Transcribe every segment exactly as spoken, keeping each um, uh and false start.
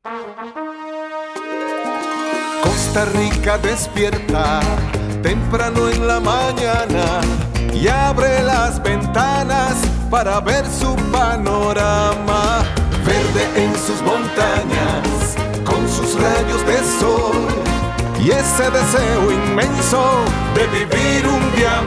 Costa Rica despierta temprano en la mañana y abre las ventanas para ver su panorama. Verde en sus montañas, con sus rayos de sol y ese deseo inmenso de vivir un día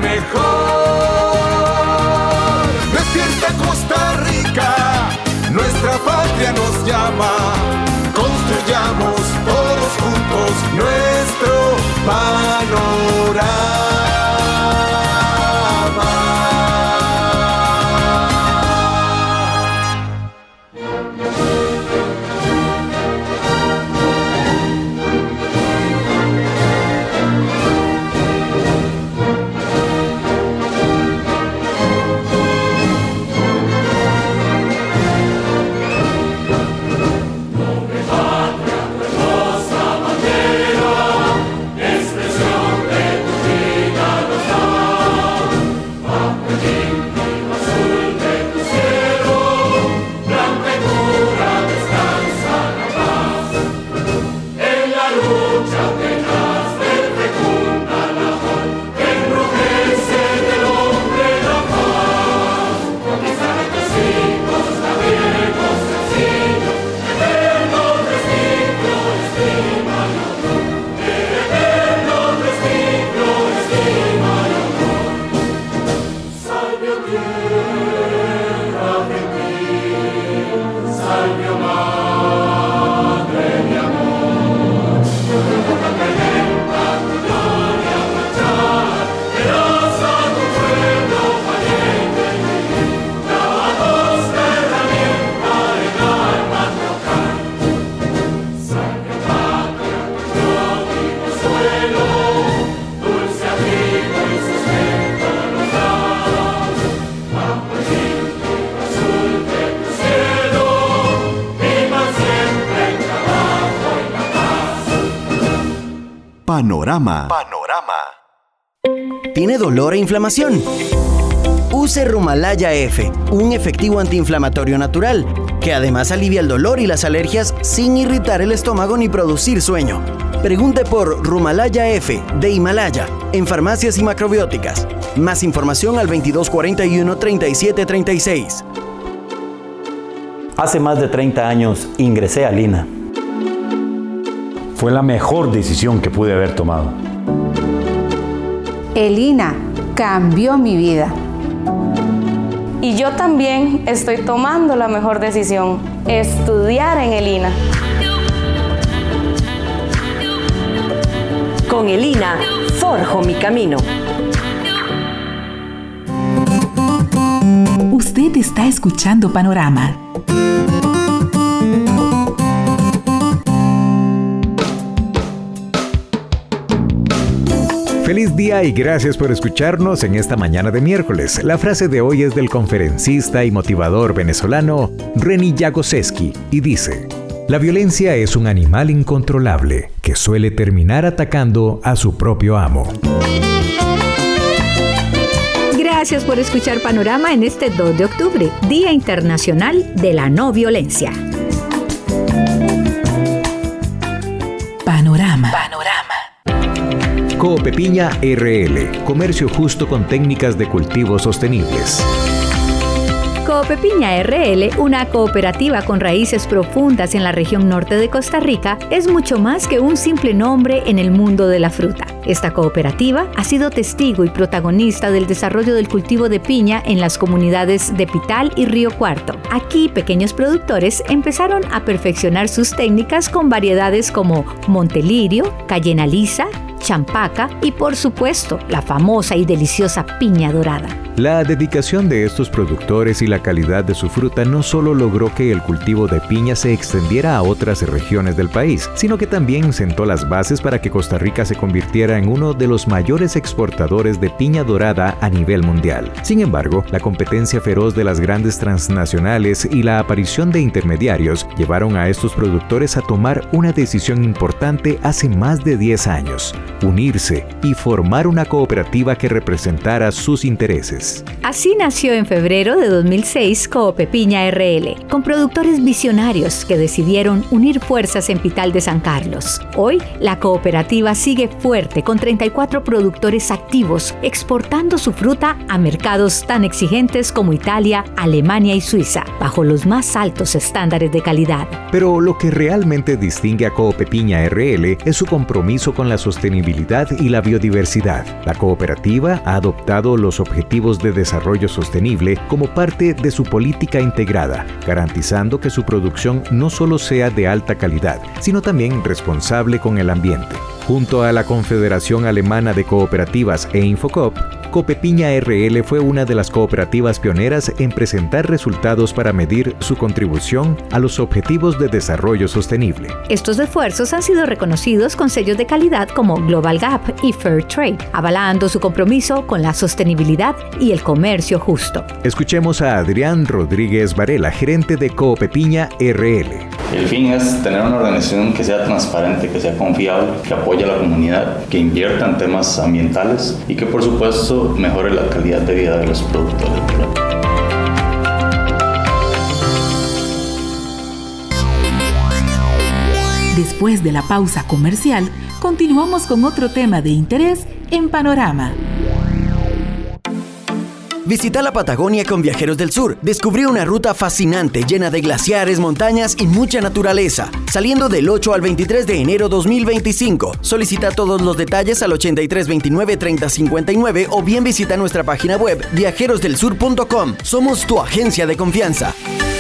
mejor. Despierta Costa Rica, nuestra patria nos llama. Construyamos todos juntos nuestro panorama. Panorama. Panorama. ¿Tiene dolor e inflamación? Use Rumalaya F, un efectivo antiinflamatorio natural, que además alivia el dolor y las alergias sin irritar el estómago ni producir sueño. Pregunte por Rumalaya F de Himalaya en farmacias y macrobióticas. Más información al veintidós cuarenta y uno, treinta y siete treinta y seis. Hace más de treinta años ingresé a Lina. Fue la mejor decisión que pude haber tomado. El I N A cambió mi vida. Y yo también estoy tomando la mejor decisión, estudiar en el I N A. Con el I N A, forjo mi camino. Usted está escuchando Panorama. Feliz día y gracias por escucharnos en esta mañana de miércoles. La frase de hoy es del conferencista y motivador venezolano Reni Jagoseski y dice: la violencia es un animal incontrolable que suele terminar atacando a su propio amo. Gracias por escuchar Panorama en este dos de octubre, Día Internacional de la No Violencia. Panorama. Panorama. Coopepiña R L, comercio justo con técnicas de cultivo sostenibles. Coopepiña R L, una cooperativa con raíces profundas en la región norte de Costa Rica, es mucho más que un simple nombre en el mundo de la fruta. Esta cooperativa ha sido testigo y protagonista del desarrollo del cultivo de piña en las comunidades de Pital y Río Cuarto. Aquí, pequeños productores empezaron a perfeccionar sus técnicas con variedades como Montelirio, Cayena Lisa, Champaca y, por supuesto, la famosa y deliciosa piña dorada. La dedicación de estos productores y la calidad de su fruta no solo logró que el cultivo de piña se extendiera a otras regiones del país, sino que también sentó las bases para que Costa Rica se convirtiera en uno de los mayores exportadores de piña dorada a nivel mundial. Sin embargo, la competencia feroz de las grandes transnacionales y la aparición de intermediarios llevaron a estos productores a tomar una decisión importante hace más de diez años: unirse y formar una cooperativa que representara sus intereses. Así nació en febrero de dos mil seis Coopepiña R L, con productores visionarios que decidieron unir fuerzas en Pital de San Carlos. Hoy, la cooperativa sigue fuerte con treinta y cuatro productores activos, exportando su fruta a mercados tan exigentes como Italia, Alemania y Suiza, bajo los más altos estándares de calidad. Pero lo que realmente distingue a Coopepiña R L es su compromiso con la sostenibilidad y la biodiversidad. La cooperativa ha adoptado los Objetivos de Desarrollo Sostenible como parte de su política integrada, garantizando que su producción no solo sea de alta calidad, sino también responsable con el ambiente. Junto a la Confederación Alemana de Cooperativas e Infocop, Coopepiña R L fue una de las cooperativas pioneras en presentar resultados para medir su contribución a los Objetivos de Desarrollo Sostenible. Estos esfuerzos han sido reconocidos con sellos de calidad como Global Gap y Fair Trade, avalando su compromiso con la sostenibilidad y el comercio justo. Escuchemos a Adrián Rodríguez Varela, gerente de Coopepiña R L. El fin es tener una organización que sea transparente, que sea confiable, que apoye a la comunidad, que invierta en temas ambientales y que por supuesto mejore la calidad de vida de los productores. Después de la pausa comercial, continuamos con otro tema de interés en Panorama. Visita la Patagonia con Viajeros del Sur. Descubrí una ruta fascinante llena de glaciares, montañas y mucha naturaleza. Saliendo del ocho al veintitrés de enero dos mil veinticinco. Solicita todos los detalles al ochenta y tres veintinueve treinta cincuenta y nueve o bien visita nuestra página web viajeros del sur punto com. Somos tu agencia de confianza.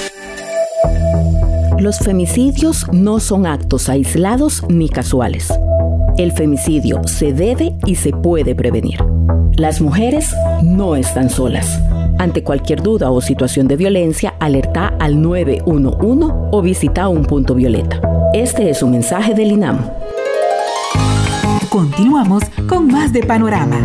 Los femicidios no son actos aislados ni casuales. El femicidio se debe y se puede prevenir. Las mujeres no están solas. Ante cualquier duda o situación de violencia, alerta al nueve uno uno o visita un punto violeta. Este es un mensaje del INAM. Continuamos con más de Panorama.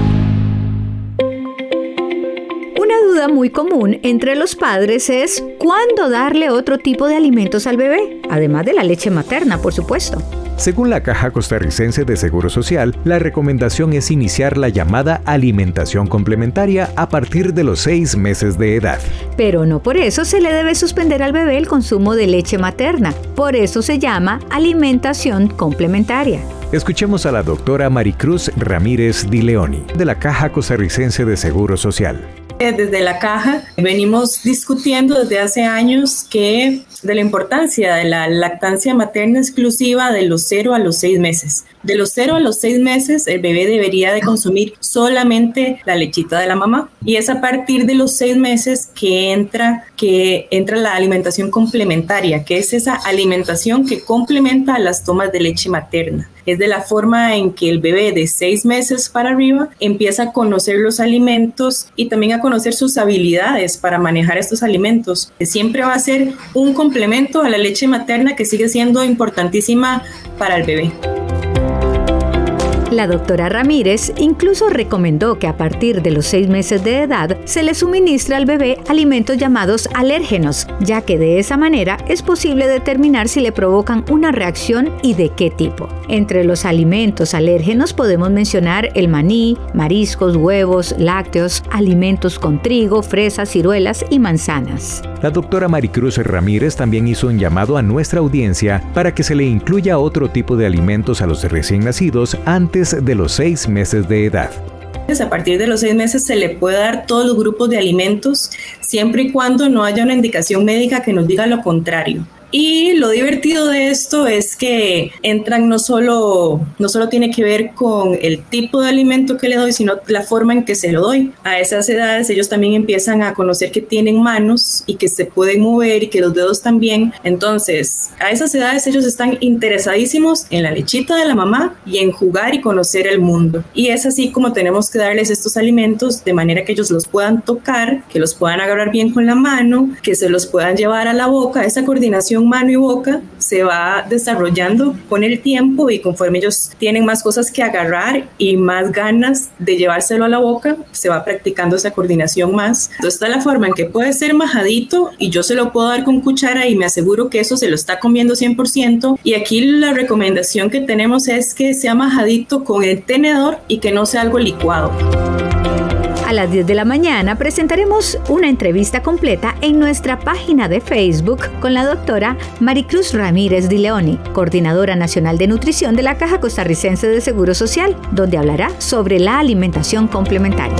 Una duda muy común entre los padres es ¿cuándo darle otro tipo de alimentos al bebé? Además de la leche materna, por supuesto. Según la Caja Costarricense de Seguro Social, la recomendación es iniciar la llamada alimentación complementaria a partir de los seis meses de edad. Pero no por eso se le debe suspender al bebé el consumo de leche materna. Por eso se llama alimentación complementaria. Escuchemos a la doctora Maricruz Ramírez Di Leoni, de la Caja Costarricense de Seguro Social. Desde la Caja venimos discutiendo desde hace años que de la importancia de la lactancia materna exclusiva de los cero a los seis meses. De los cero a los seis meses el bebé debería de consumir solamente la lechita de la mamá y es a partir de los seis meses que entra, que entra la alimentación complementaria, que es esa alimentación que complementa a las tomas de leche materna. Es de la forma en que el bebé de seis meses para arriba empieza a conocer los alimentos y también a conocer sus habilidades para manejar estos alimentos. Siempre va a ser un complemento a la leche materna que sigue siendo importantísima para el bebé. La doctora Ramírez incluso recomendó que a partir de los seis meses de edad se le suministre al bebé alimentos llamados alérgenos, ya que de esa manera es posible determinar si le provocan una reacción y de qué tipo. Entre los alimentos alérgenos podemos mencionar el maní, mariscos, huevos, lácteos, alimentos con trigo, fresas, ciruelas y manzanas. La doctora Maricruz Ramírez también hizo un llamado a nuestra audiencia para que se le incluya otro tipo de alimentos a los recién nacidos antes de los seis meses de edad. A partir de los seis meses se le puede dar todos los grupos de alimentos siempre y cuando no haya una indicación médica que nos diga lo contrario. Y lo divertido de esto es que entran no solo, no solo tiene que ver con el tipo de alimento que le doy, sino la forma en que se lo doy. A esas edades ellos también empiezan a conocer que tienen manos y que se pueden mover y que los dedos también. Entonces, a esas edades ellos están interesadísimos en la lechita de la mamá y en jugar y conocer el mundo. Y es así como tenemos que darles estos alimentos de manera que ellos los puedan tocar, que los puedan agarrar bien con la mano, que se los puedan llevar a la boca. Esa coordinación comunicación mano y boca se va desarrollando con el tiempo, y conforme ellos tienen más cosas que agarrar y más ganas de llevárselo a la boca, se va practicando esa coordinación más. Entonces está la forma en que puede ser majadito y yo se lo puedo dar con cuchara y me aseguro que eso se lo está comiendo cien por ciento. Y aquí la recomendación que tenemos es que sea majadito con el tenedor y que no sea algo licuado. A las diez de la mañana presentaremos una entrevista completa en nuestra página de Facebook con la doctora Maricruz Ramírez Di Leoni, coordinadora nacional de nutrición de la Caja Costarricense de Seguro Social, donde hablará sobre la alimentación complementaria.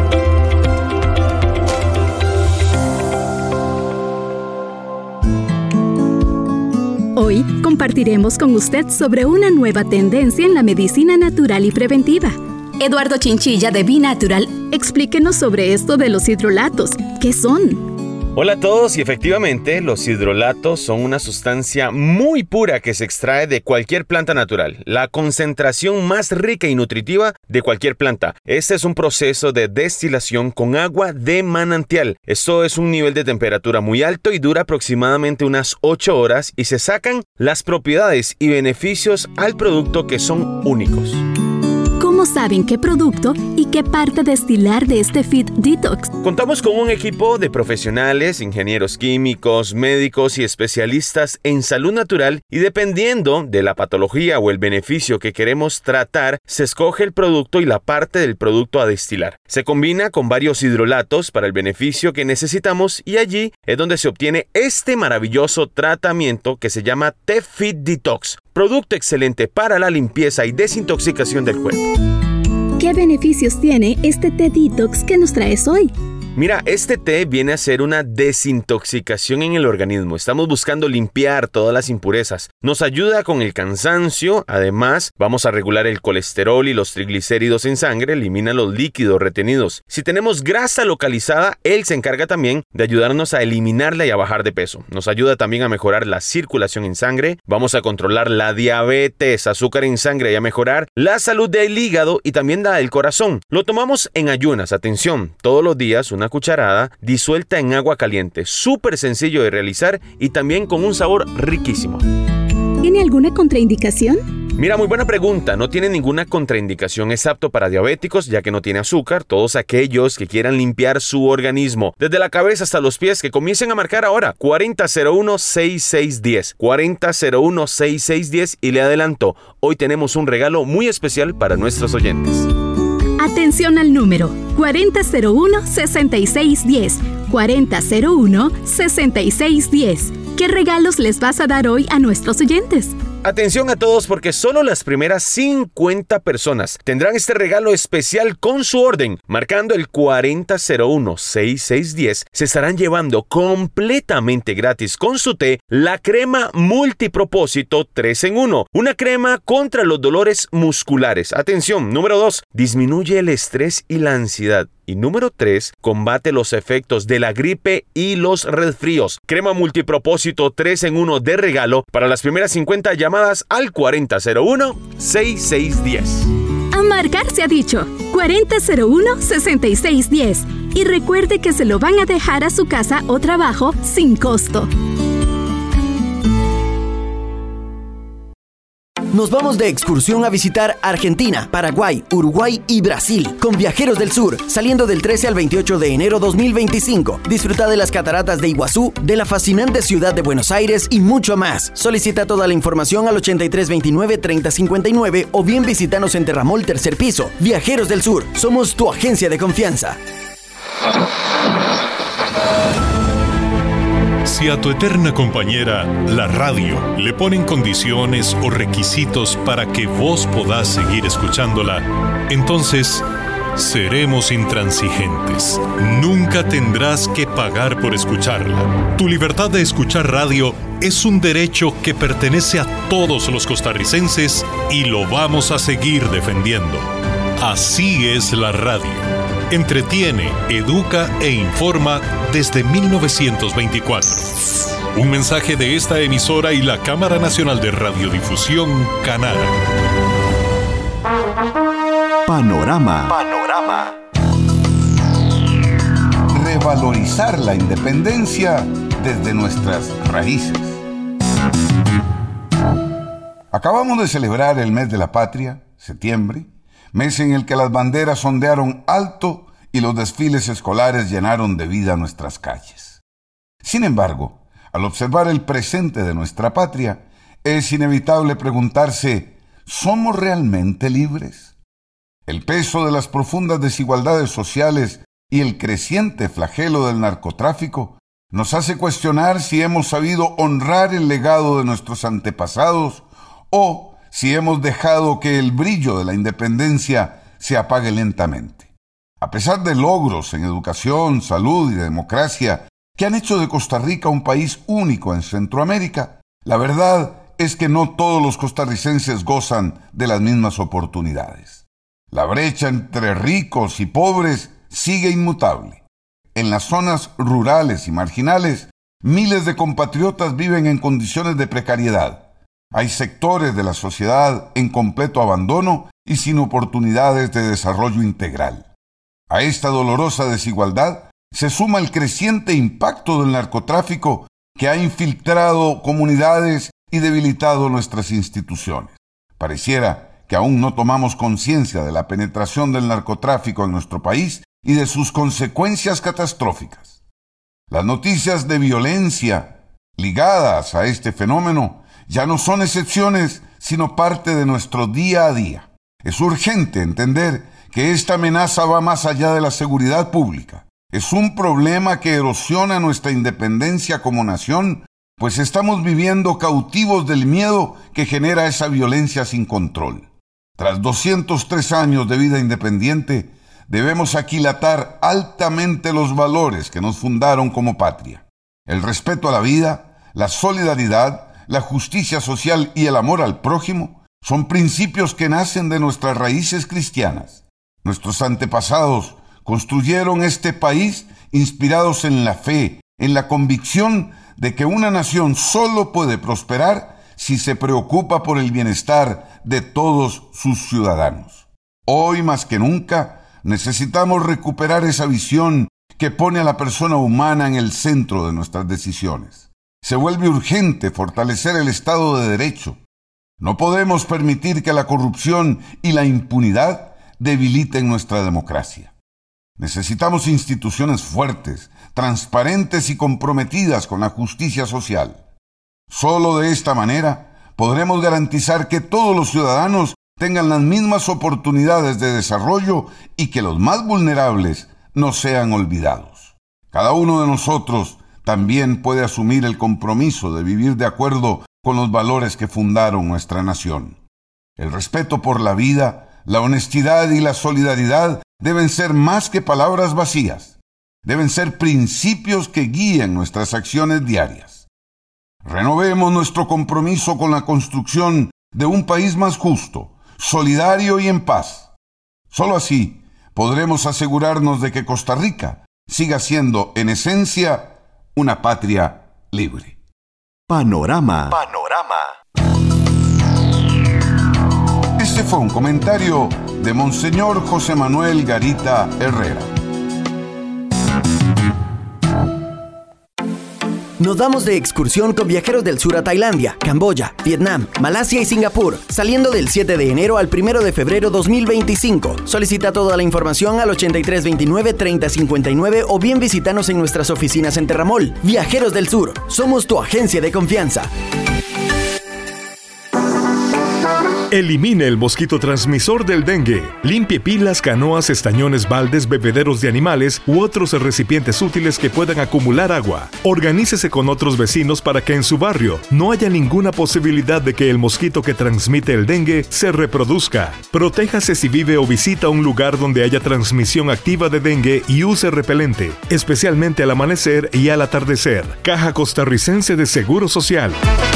Hoy compartiremos con usted sobre una nueva tendencia en la medicina natural y preventiva. Eduardo Chinchilla de B-Natural, explíquenos sobre esto de los hidrolatos. ¿Qué son? Hola a todos, y efectivamente los hidrolatos son una sustancia muy pura que se extrae de cualquier planta natural, la concentración más rica y nutritiva de cualquier planta. Este es un proceso de destilación con agua de manantial. Esto es un nivel de temperatura muy alto y dura aproximadamente unas ocho horas, y se sacan las propiedades y beneficios al producto que son únicos. ¿Cómo saben qué producto y qué parte destilar de este Feed Detox? Contamos con un equipo de profesionales, ingenieros químicos, médicos y especialistas en salud natural, y dependiendo de la patología o el beneficio que queremos tratar, se escoge el producto y la parte del producto a destilar. Se combina con varios hidrolatos para el beneficio que necesitamos, y allí es donde se obtiene este maravilloso tratamiento que se llama T-Feed Detox. Producto excelente para la limpieza y desintoxicación del cuerpo. ¿Qué beneficios tiene este té detox que nos traes hoy? Mira, este té viene a ser una desintoxicación en el organismo. Estamos buscando limpiar todas las impurezas. Nos ayuda con el cansancio. Además, vamos a regular el colesterol y los triglicéridos en sangre. Elimina los líquidos retenidos. Si tenemos grasa localizada, él se encarga también de ayudarnos a eliminarla y a bajar de peso. Nos ayuda también a mejorar la circulación en sangre. Vamos a controlar la diabetes, azúcar en sangre, y a mejorar la salud del hígado y también la del corazón. Lo tomamos en ayunas. Atención, todos los días una cucharada disuelta en agua caliente. Súper sencillo de realizar y también con un sabor riquísimo. ¿Tiene alguna contraindicación? Mira, muy buena pregunta. No tiene ninguna contraindicación. Es apto para diabéticos, ya que no tiene azúcar. Todos aquellos que quieran limpiar su organismo, desde la cabeza hasta los pies, que comiencen a marcar ahora. cuarenta cero uno sesenta y seis diez. cuarenta cero uno sesenta y seis diez. Y le adelanto, hoy tenemos un regalo muy especial para nuestros oyentes. Atención al número cuarenta cero uno sesenta y seis diez. cuarenta cero uno sesenta y seis diez. ¿Qué regalos les vas a dar hoy a nuestros oyentes? Atención a todos, porque solo las primeras cincuenta personas tendrán este regalo especial con su orden. Marcando el cuarenta cero uno sesenta y seis diez, se estarán llevando completamente gratis con su té la crema multipropósito tres en uno. Una crema contra los dolores musculares. Atención, número dos, disminuye el estrés y la ansiedad. Y número tres, combate los efectos de la gripe y los resfríos. Crema multipropósito tres en uno de regalo para las primeras cincuenta llamadas al cuarenta cero uno sesenta y seis diez. A marcar se ha dicho cuarenta cero uno sesenta y seis diez. Y recuerde que se lo van a dejar a su casa o trabajo sin costo. Nos vamos de excursión a visitar Argentina, Paraguay, Uruguay y Brasil con Viajeros del Sur, saliendo del trece al veintiocho de enero dos mil veinticinco. Disfruta de las cataratas de Iguazú, de la fascinante ciudad de Buenos Aires y mucho más. Solicita toda la información al ochenta y tres veintinueve treinta cincuenta y nueve o bien visítanos en Terramol tercer piso. Viajeros del Sur, somos tu agencia de confianza. Si a tu eterna compañera, la radio, le ponen condiciones o requisitos para que vos podás seguir escuchándola, entonces seremos intransigentes. Nunca tendrás que pagar por escucharla. Tu libertad de escuchar radio es un derecho que pertenece a todos los costarricenses y lo vamos a seguir defendiendo. Así es la radio. Entretiene, educa e informa desde mil novecientos veinticuatro. Un mensaje de esta emisora y la Cámara Nacional de Radiodifusión, Canara. Panorama. Panorama. Revalorizar la independencia desde nuestras raíces. Acabamos de celebrar el mes de la patria, septiembre, mes en el que las banderas ondearon alto y los desfiles escolares llenaron de vida nuestras calles. Sin embargo, al observar el presente de nuestra patria, es inevitable preguntarse, ¿somos realmente libres? El peso de las profundas desigualdades sociales y el creciente flagelo del narcotráfico nos hace cuestionar si hemos sabido honrar el legado de nuestros antepasados o si hemos dejado que el brillo de la independencia se apague lentamente. A pesar de logros en educación, salud y democracia que han hecho de Costa Rica un país único en Centroamérica, la verdad es que no todos los costarricenses gozan de las mismas oportunidades. La brecha entre ricos y pobres sigue inmutable. En las zonas rurales y marginales, miles de compatriotas viven en condiciones de precariedad. Hay sectores de la sociedad en completo abandono y sin oportunidades de desarrollo integral. A esta dolorosa desigualdad se suma el creciente impacto del narcotráfico que ha infiltrado comunidades y debilitado nuestras instituciones. Pareciera que aún no tomamos conciencia de la penetración del narcotráfico en nuestro país y de sus consecuencias catastróficas. Las noticias de violencia ligadas a este fenómeno ya no son excepciones, sino parte de nuestro día a día. Es urgente entender que esta amenaza va más allá de la seguridad pública. Es un problema que erosiona nuestra independencia como nación, pues estamos viviendo cautivos del miedo que genera esa violencia sin control. Tras doscientos tres años de vida independiente, debemos aquilatar altamente los valores que nos fundaron como patria. El respeto a la vida, la solidaridad, la justicia social y el amor al prójimo son principios que nacen de nuestras raíces cristianas. Nuestros antepasados construyeron este país inspirados en la fe, en la convicción de que una nación solo puede prosperar si se preocupa por el bienestar de todos sus ciudadanos. Hoy más que nunca necesitamos recuperar esa visión que pone a la persona humana en el centro de nuestras decisiones. Se vuelve urgente fortalecer el Estado de Derecho. No podemos permitir que la corrupción y la impunidad debiliten nuestra democracia. Necesitamos instituciones fuertes, transparentes y comprometidas con la justicia social. Solo de esta manera podremos garantizar que todos los ciudadanos tengan las mismas oportunidades de desarrollo y que los más vulnerables no sean olvidados. Cada uno de nosotros también puede asumir el compromiso de vivir de acuerdo con los valores que fundaron nuestra nación. El respeto por la vida, la honestidad y la solidaridad deben ser más que palabras vacías. Deben ser principios que guíen nuestras acciones diarias. Renovemos nuestro compromiso con la construcción de un país más justo, solidario y en paz. Solo así podremos asegurarnos de que Costa Rica siga siendo, en esencia, una patria libre. Panorama. Panorama. Este fue un comentario de Monseñor José Manuel Garita Herrera. Nos vamos de excursión con Viajeros del Sur a Tailandia, Camboya, Vietnam, Malasia y Singapur, saliendo del siete de enero al primero de febrero dos mil veinticinco. Solicita toda la información al ochenta y tres veintinueve treinta cincuenta y nueve o bien visítanos en nuestras oficinas en Terramol. Viajeros del Sur, somos tu agencia de confianza. Elimine el mosquito transmisor del dengue. Limpie pilas, canoas, estañones, baldes, bebederos de animales u otros recipientes útiles que puedan acumular agua. Organícese con otros vecinos para que en su barrio no haya ninguna posibilidad de que el mosquito que transmite el dengue se reproduzca. Protéjase si vive o visita un lugar donde haya transmisión activa de dengue y use repelente, especialmente al amanecer y al atardecer. Caja Costarricense de Seguro Social.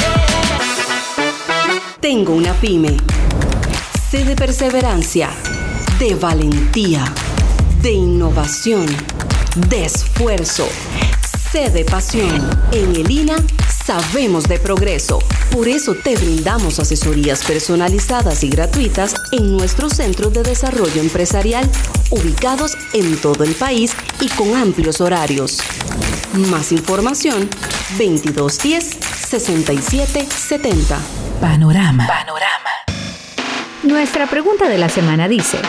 Tengo una pyme. Sé de perseverancia, de valentía, de innovación, de esfuerzo. Sé de pasión. En el I N A sabemos de progreso. Por eso te brindamos asesorías personalizadas y gratuitas en nuestros centros de desarrollo empresarial, ubicados en todo el país y con amplios horarios. Más información, veintidós diez, sesenta y siete setenta. Panorama. Panorama. Nuestra pregunta de la semana dice: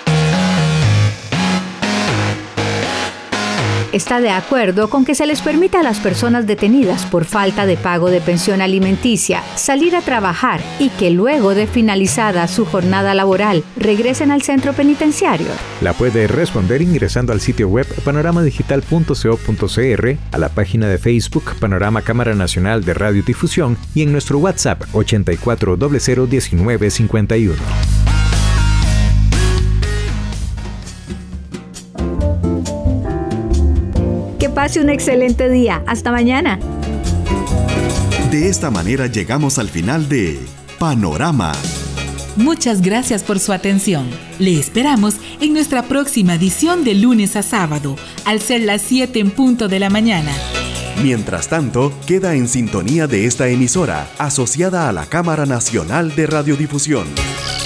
¿está de acuerdo con que se les permita a las personas detenidas por falta de pago de pensión alimenticia salir a trabajar y que luego de finalizada su jornada laboral regresen al centro penitenciario? La puede responder ingresando al sitio web panorama digital punto co punto cr, a la página de Facebook Panorama Cámara Nacional de Radiodifusión y en nuestro WhatsApp ochenta y cuatro cero cero diecinueve cincuenta y uno. Que pase un excelente día. Hasta mañana. De esta manera llegamos al final de Panorama. Muchas gracias por su atención. Le esperamos en nuestra próxima edición de lunes a sábado, al ser las siete en punto de la mañana. Mientras tanto, queda en sintonía de esta emisora, asociada a la Cámara Nacional de Radiodifusión.